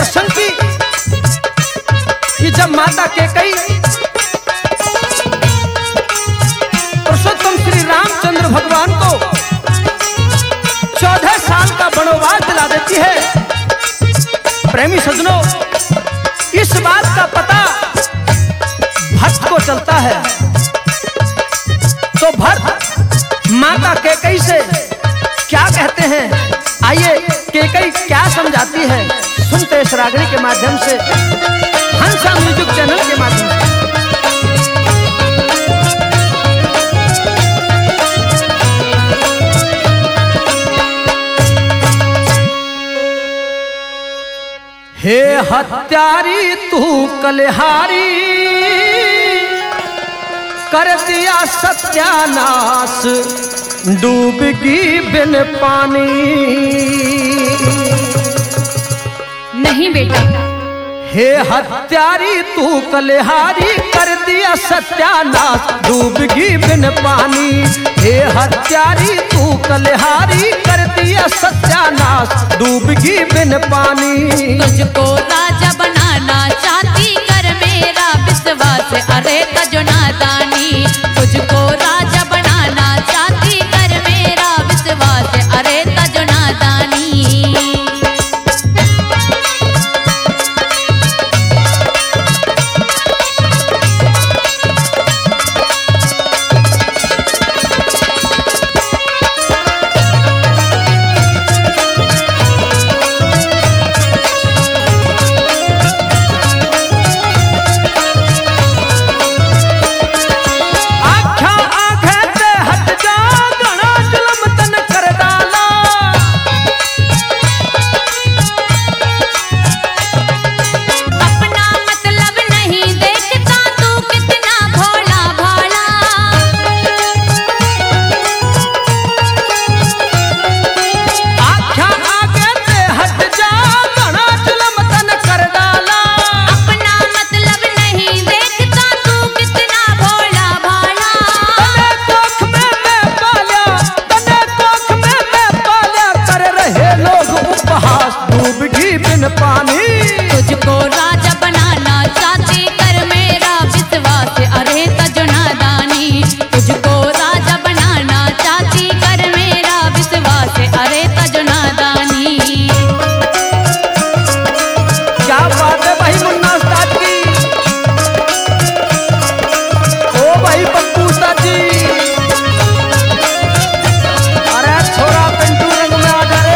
प्रसंग की कि जब माता कैकेयी पुरुषोत्तम श्री रामचंद्र भगवान को 14 साल का वनवास दिला देती है। प्रेमी सज्जनों, इस बात का पता भक्त को चलता है तो भक्त माता कैकेयी से क्या कहते हैं, आइए कैकेयी क्या समझाती है, सुनते इस रागनी के माध्यम से, हंसा म्यूजिक चैनल के माध्यम से। हे हत्यारी तू कलहारी, कर दिया सत्यानाश, डूबगी बिन पानी। नहीं बेटा। हे हत्यारी तू कलहारी, कर दिया सत्यानाश, डूबगी बिन पानी। हे हत्यारी तू कलहारी, कर दिया सत्यानाश, डूबगी बिन पानी। तुझको राजा बनाना चाहती, कर मेरा विश्वास, अरे तजो नादानी। तुझको राजा बनाना चाहती, कर मेरा विश्वास, अरे तजो नादानी। तुझको राजा बनाना चाहती, कर मेरा विश्वास, अरे तजो नादानी। तुझको राजा बनाना चाहती, कर मेरा विश्वास, अरे तजो नादानी। क्या बात है भाई मुन्ना उस्ताद की, ओ भाई पप्पू उस्ताद जी, अरे छोरा पिंटू रंग में आ जा रे।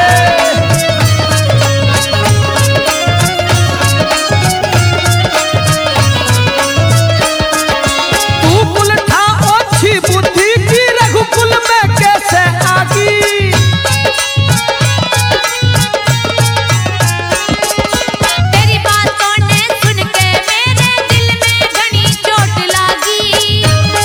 बुद्धि की रघुकुल में कैसे आगी, तेरी बातों ने सुन के मेरे दिल में घनी चोट लागी।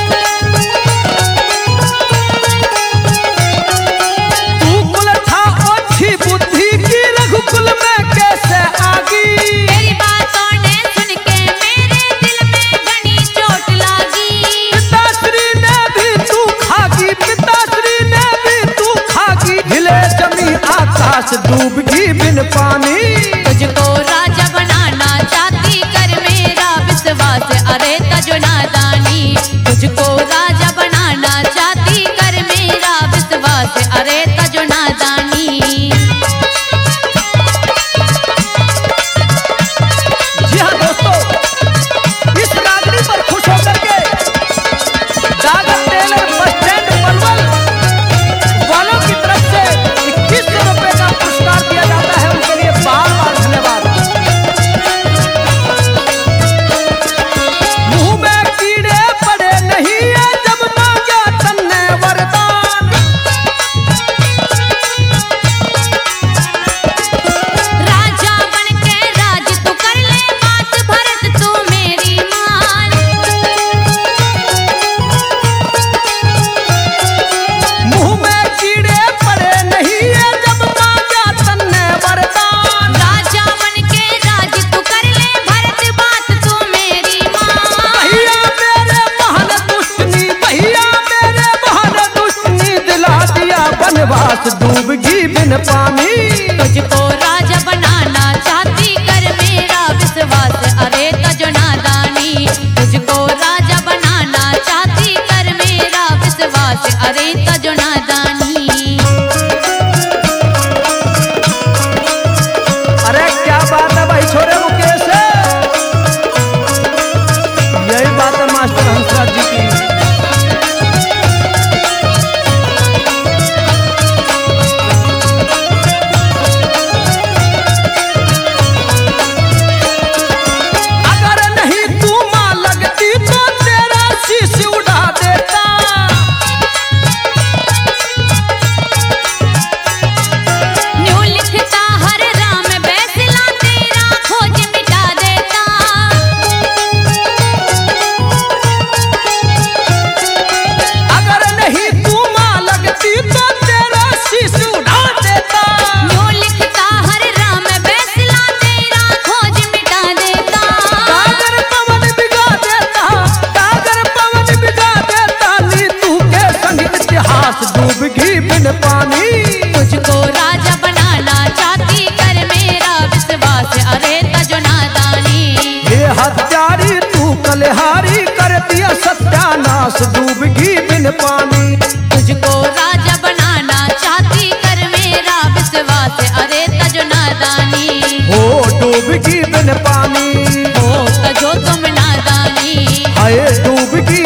तू कुलठा ओछी बुद्धि की रघुकुल में कैसे आगी। तेरी बातों ने सुन के मेरे दिल में घनी चोट लागी। पिताश्री ने भी तू खागी, पिताश्री ने भी तू खागी, हिले जमी आकाश, डूबगी बिन पानी। तुझको राजा बनाना चाहती, कर मेरा विश्वास, अरे तजो नादानी। तुझको राजा बनाना चाहती, कर मेरा विश्वास, अरे तजो नादानी। जी हाँ दोस्तों, इस रागनी पर खुश होकर के दागत टेलर बस स्टैंड पलवल वालों की तरफ से 2100 रुपए का पुरस्कार दिया जाता है, उनके लिए बार बार धन्यवाद। मुंह में कीड़े पड़े नहीं है, जब मांगा तन्ने वरदान। राजा बनके राज तू कर ले, बात भरत तू मेरी मान। मुंह में कीड़े पड़े नहीं है, जब मांगा तन्ने वरदान। राजा बनके राज तू कर ले, भरत बात तू मेरी मान। भैया मेरे बहन दुष्टनी, भैया मेरे बहन दुष्टनी, दिला दिया वनवास, डूबगी बिन पानी। तुझको राजा बनाना चाहती, कर तुम्हारी कर दिया सत्यानाश डूबगी बिन पानी। तुझको राजा बनाना चाहती कर मेरा विश्वास अरे तजो नादानी। हो डूबगी बिन पानी, हो तजो तुम नादानी। हाय डूबगी